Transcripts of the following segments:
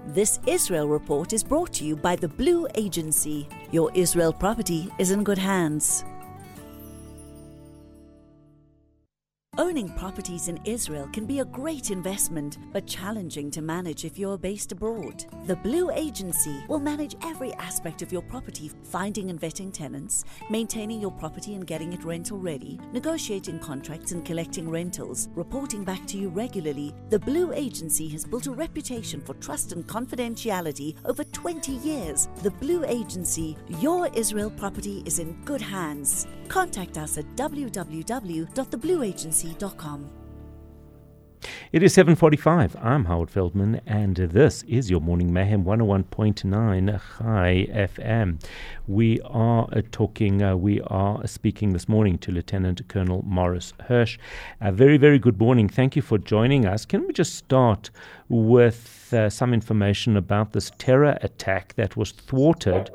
This Israel Report is brought to you by the Blue Agency. Your Israel property is in good hands. Owning properties in Israel can be a great investment, but challenging to manage if you're based abroad. The Blue Agency will manage every aspect of your property, finding and vetting tenants, maintaining your property and getting it rental ready, negotiating contracts and collecting rentals, reporting back to you regularly. The Blue Agency has built a reputation for trust and confidentiality over 20 years. The Blue Agency, your Israel property is in good hands. Contact us at www.theblueagency.com. It is 7:45. I'm Howard Feldman, and this is your Morning Mayhem 101.9 Chai FM. We are speaking this morning to Lieutenant Colonel Morris Hirsch. A very, very good morning. Thank you for joining us. Can we just start with some information about this terror attack that was thwarted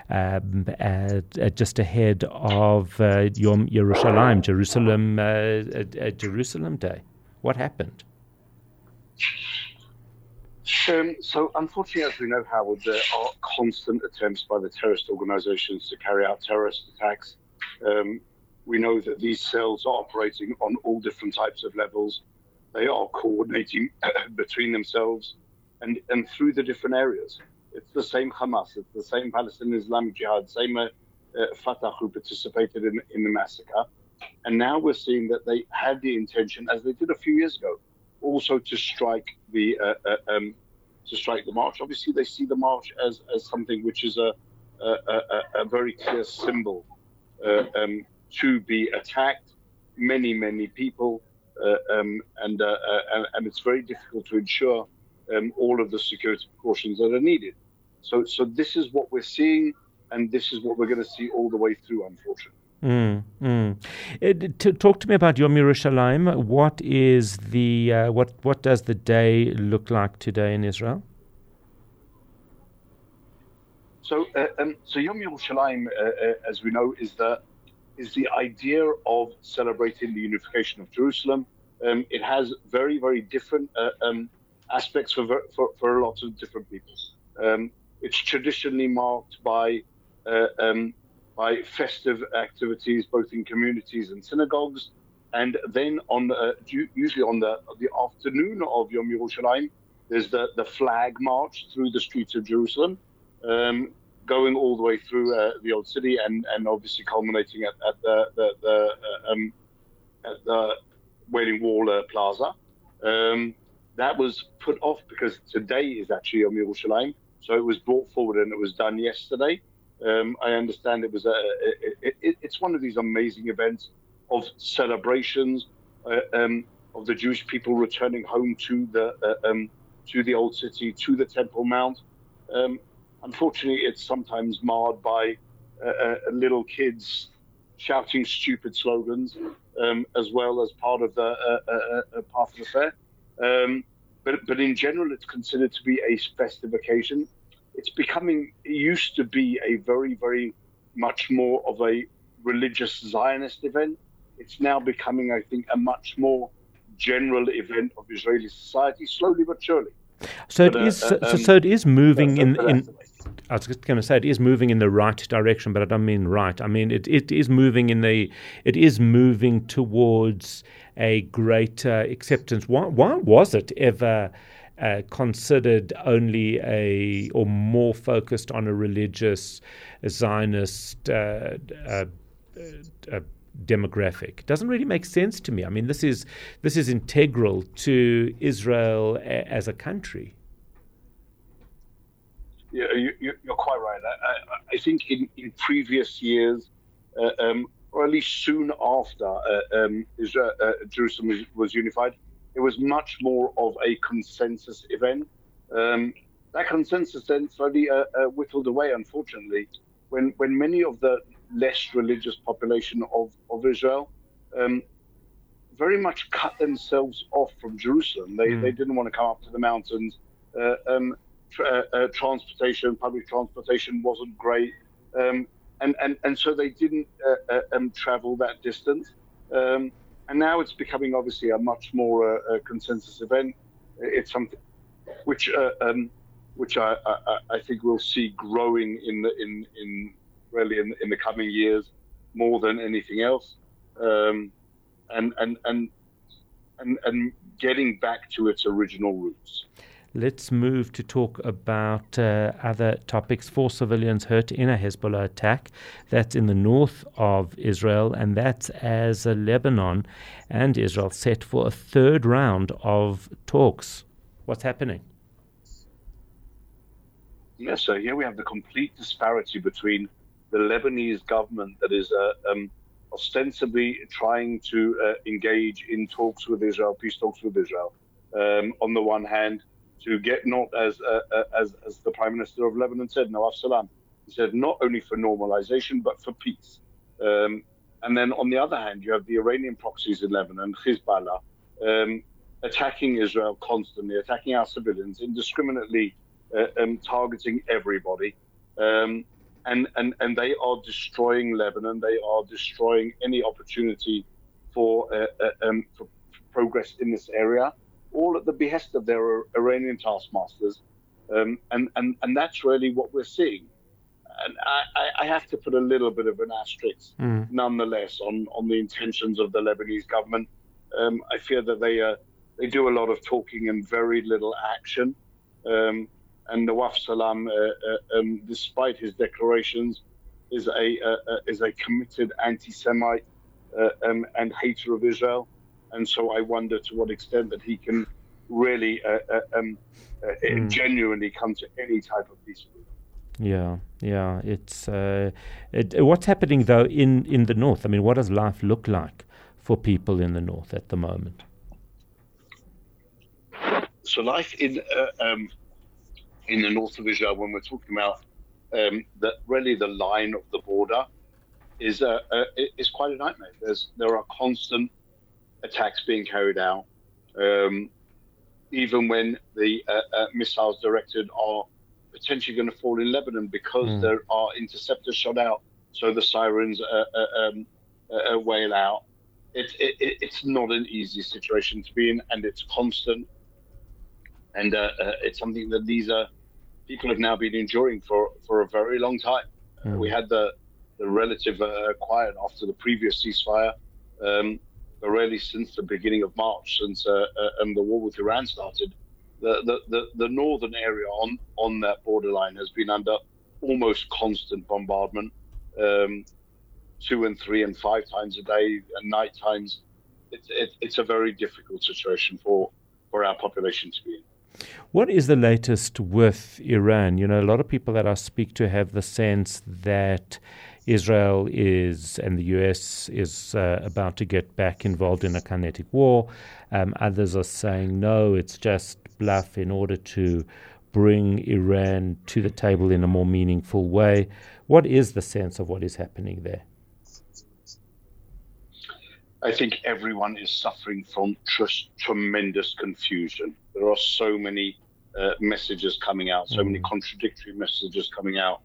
just ahead of Yom Yerushalayim, Jerusalem Day? What happened? So unfortunately, as we know, Howard, there are constant attempts by the terrorist organizations to carry out terrorist attacks. We know that these cells are operating on all different types of levels. They are coordinating between themselves and through the different areas. It's the same Hamas, it's the same Palestinian Islamic Jihad, same Fatah who participated in the massacre. And now we're seeing that they had the intention, as they did a few years ago, also to strike the march. Obviously, they see the march as something which is a very clear symbol to be attacked. Many people, and it's very difficult to ensure all of the security precautions that are needed. So this is what we're seeing, and this is what we're going to see all the way through, unfortunately. Talk to me about Yom Yerushalayim. What is what does the day look like today in Israel? So Yom Yerushalayim, as we know, is the idea of celebrating the unification of Jerusalem. It has very, very different aspects for a lot of different people. It's traditionally marked by festive activities, both in communities and synagogues, and then usually on the afternoon of Yom Yerushalayim, there's the flag march through the streets of Jerusalem, going all the way through the old city, and obviously culminating at the Wailing Wall Plaza. That was put off because today is actually Yom Yerushalayim, so it was brought forward and it was done yesterday. I understand it was it's one of these amazing events of celebrations of the Jewish people returning home to the old city, to the Temple Mount. Unfortunately, it's sometimes marred by little kids shouting stupid slogans, as well as part of the fair. But in general, it's considered to be a festive occasion. It used to be a very, very much more of a religious Zionist event. It's now becoming, I think, a much more general event of Israeli society, slowly but surely. So it is moving in. I was just going to say it is moving in the right direction, but I don't mean right. I mean it is moving towards a greater acceptance. Why was it ever considered only or more focused on a religious Zionist demographic? Doesn't really make sense to me. I mean, this is integral to Israel as a country. Yeah, you're quite right. I think in previous years, or at least soon after Jerusalem was unified, it was much more of a consensus event. That consensus then slowly whittled away, unfortunately, when many of the less religious population of Israel very much cut themselves off from Jerusalem. They didn't want to come up to the mountains. Public transportation wasn't great. And so they didn't travel that distance. And now it's becoming obviously a much more consensus event. It's something which which I think we'll see growing in the coming years more than anything else, and getting back to its original roots. Let's move to talk about other topics. 4 civilians hurt in a Hezbollah attack. That's in the north of Israel, and that's as Lebanon and Israel set for a third round of talks. What's happening? Yes, so here we have the complete disparity between the Lebanese government that is ostensibly trying to engage in talks with Israel, peace talks with Israel, on the one hand, to get not as the Prime Minister of Lebanon said, Nawaf Salam, he said not only for normalization but for peace. And then on the other hand, you have the Iranian proxies in Lebanon, Hezbollah, attacking Israel constantly, attacking our civilians, indiscriminately targeting everybody. And they are destroying Lebanon. They are destroying any opportunity for progress in this area, all at the behest of their Iranian taskmasters. And that's really what we're seeing. And I have to put a little bit of an asterisk, nonetheless, on the intentions of the Lebanese government. I fear that they do a lot of talking and very little action. And Nawaf Salam, despite his declarations, is a committed anti-Semite and hater of Israel. And so I wonder to what extent that he can really genuinely come to any type of peace agreement. Yeah. It's what's happening though in the north? I mean, what does life look like for people in the north at the moment? So life in the north of Israel, when we're talking about the line of the border, is quite a nightmare. There are constant attacks being carried out, even when the missiles directed are potentially going to fall in Lebanon because there are interceptors shot out, so the sirens wail out. It's not an easy situation to be in, and it's constant. And it's something that these people have now been enduring for a very long time. We had the relative quiet after the previous ceasefire, but really since the beginning of March, since the war with Iran started, the northern area on that borderline has been under almost constant bombardment, 2 and 3 and 5 times a day, and night times. It's a very difficult situation for our population to be in. What is the latest with Iran? You know, a lot of people that I speak to have the sense that Israel and the US is about to get back involved in a kinetic war. Others are saying, no, it's just bluff in order to bring Iran to the table in a more meaningful way. What is the sense of what is happening there? I think everyone is suffering from tremendous confusion. There are so many messages coming out, so many contradictory messages coming out.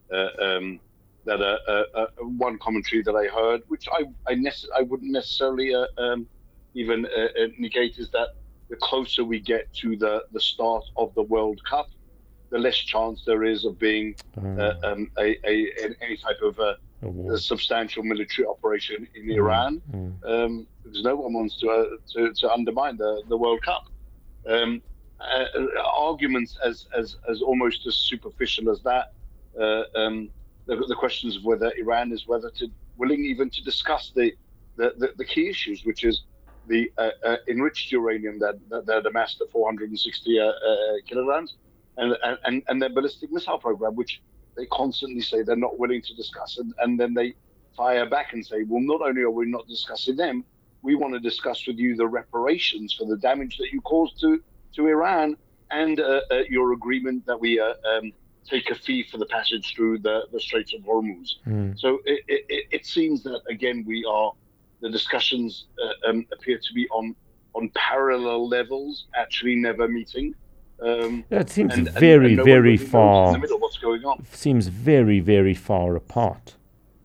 That one commentary that I heard, which I wouldn't necessarily even negate, is that the closer we get to the start of the World Cup, the less chance there is of being any type of a substantial military operation in Iran, because no one wants to undermine the World Cup. Arguments as almost as superficial as that. The questions of whether Iran is willing even to discuss the key issues, which is the enriched uranium that they're amassed at 460 kilograms, and their ballistic missile program, which they constantly say they're not willing to discuss, and then they fire back and say, well, not only are we not discussing them, we want to discuss with you the reparations for the damage that you caused to Iran, and your agreement that we take a fee for the passage through the Straits of Hormuz. So it seems that, again, the discussions appear to be on parallel levels, actually never meeting. It seems very, very far. In the middle, what's going on? Seems very, very far apart.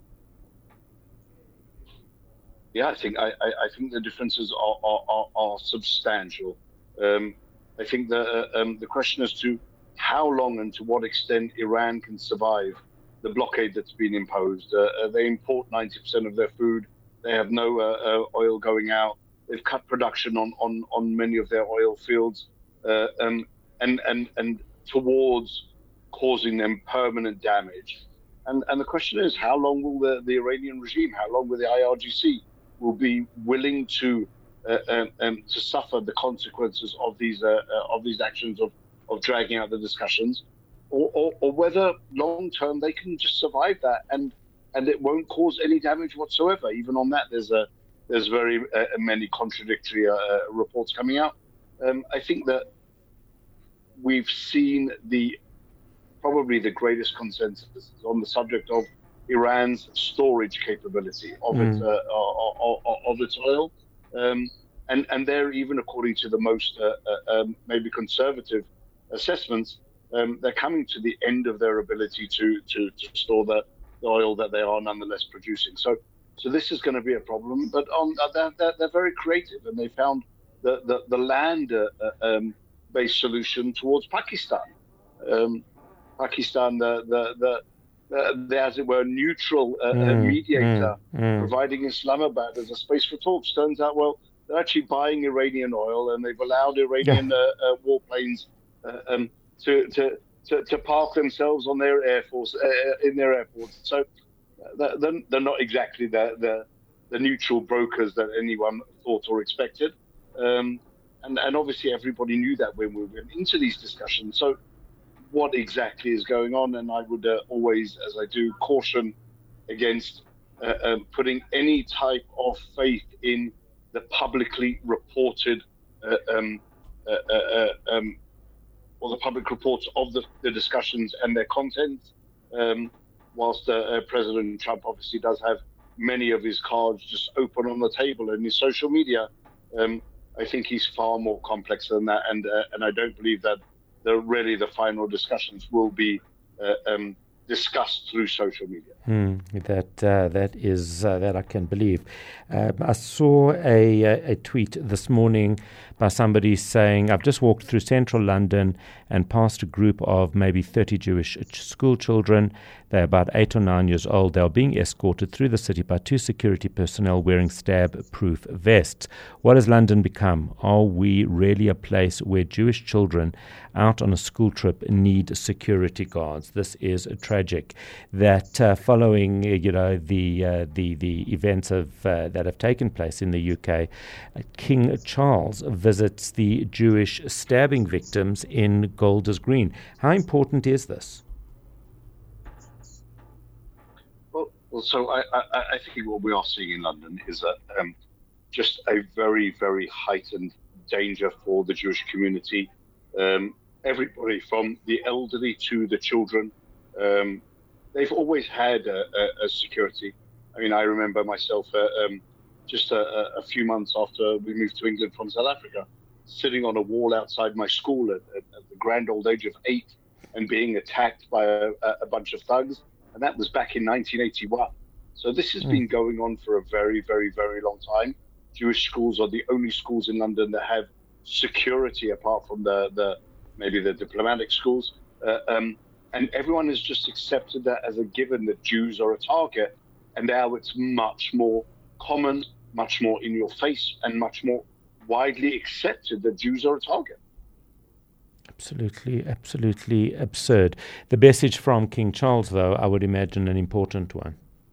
Yeah, I think the differences are substantial. I think the question as to how long and to what extent Iran can survive the blockade that's been imposed. They import 90% of their food. They have no oil going out. They've cut production on many of their oil fields, and towards causing them permanent damage. And the question is, how long will the Iranian regime, how long will the IRGC will be willing to suffer the consequences of these actions of dragging out the discussions, or whether long term they can just survive that and it won't cause any damage whatsoever. Even on that, there's very many contradictory reports coming out. I think that we've seen probably the greatest consensus on the subject of Iran's storage capability of its oil, and they're, even according to the most maybe conservative assessments, they're coming to the end of their ability to store the oil that they are nonetheless producing. So this is going to be a problem. But they're very creative, and they found the land-based solution towards Pakistan. Pakistan, the as it were, neutral mediator, providing Islamabad as a space for talks. Turns out, well, they're actually buying Iranian oil, and they've allowed Iranian warplanes to park themselves on their in their airports. So they're not exactly the neutral brokers that anyone thought or expected. And obviously everybody knew that when we went into these discussions. So what exactly is going on? And I would always, as I do, caution against putting any type of faith in the publicly reported or the public reports of the discussions and their content. Whilst President Trump obviously does have many of his cards just open on the table in his social media, I think he's far more complex than that, and I don't believe that the final discussions will be discussed through social media. That I can believe. I saw a tweet this morning by somebody saying, I've just walked through central London and passed a group of maybe 30 Jewish school children. They're about 8 or 9 years old. They are being escorted through the city by 2 security personnel wearing stab-proof vests. What has London become? Are we really a place where Jewish children out on a school trip need security guards? This is tragic. That following, the events that have taken place in the UK, King Charles visits the Jewish stabbing victims in Golders Green. How important is this? Well, so I think what we are seeing in London is just a very, very heightened danger for the Jewish community. Everybody from the elderly to the children, they've always had a security. I mean, I remember myself just a few months after we moved to England from South Africa, sitting on a wall outside my school at the grand old age of 8 and being attacked by a bunch of thugs. And that was back in 1981. So this has been going on for a very, very, very long time. Jewish schools are the only schools in London that have security apart from maybe the diplomatic schools. And everyone has just accepted that as a given that Jews are a target. And now it's much more common, much more in your face, and much more widely accepted that Jews are a target. Absolutely, absolutely absurd. The message from King Charles, though, I would imagine an important one.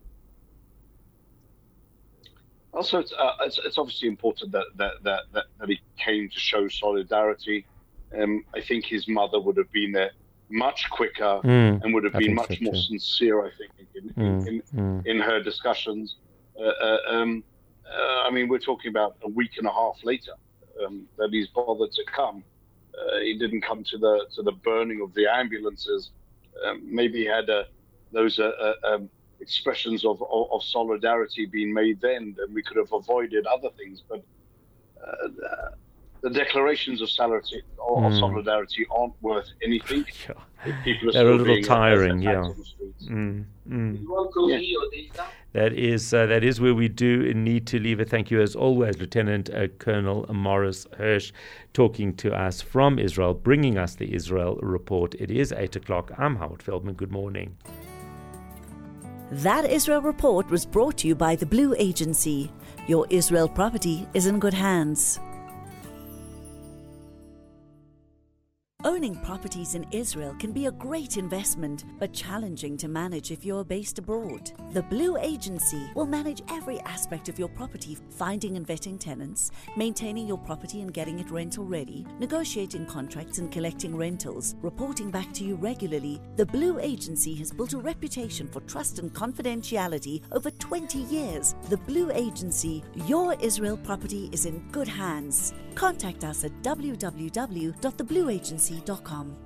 Also, it's obviously important that he came to show solidarity. I think his mother would have been there much quicker and would have been much more sincere, I think, in her discussions. I mean, we're talking about a week and a half later that he's bothered to come. He didn't come to the burning of the ambulances. Maybe he had those expressions of solidarity being made then, and we could have avoided other things. But the declarations of solidarity aren't worth anything. They're a little tiring, yeah. That is where we do need to leave it. Thank you, as always, Lieutenant Colonel Morris Hirsch, talking to us from Israel, bringing us the Israel report. It is 8 o'clock. I'm Howard Feldman. Good morning. That Israel report was brought to you by the Blue Agency. Your Israel property is in good hands. Owning properties in Israel can be a great investment, but challenging to manage if you're based abroad. The Blue Agency will manage every aspect of your property, finding and vetting tenants, maintaining your property and getting it rental ready, negotiating contracts and collecting rentals, reporting back to you regularly. The Blue Agency has built a reputation for trust and confidentiality over 20 years. The Blue Agency, your Israel property is in good hands. Contact us at www.theblueagency.com.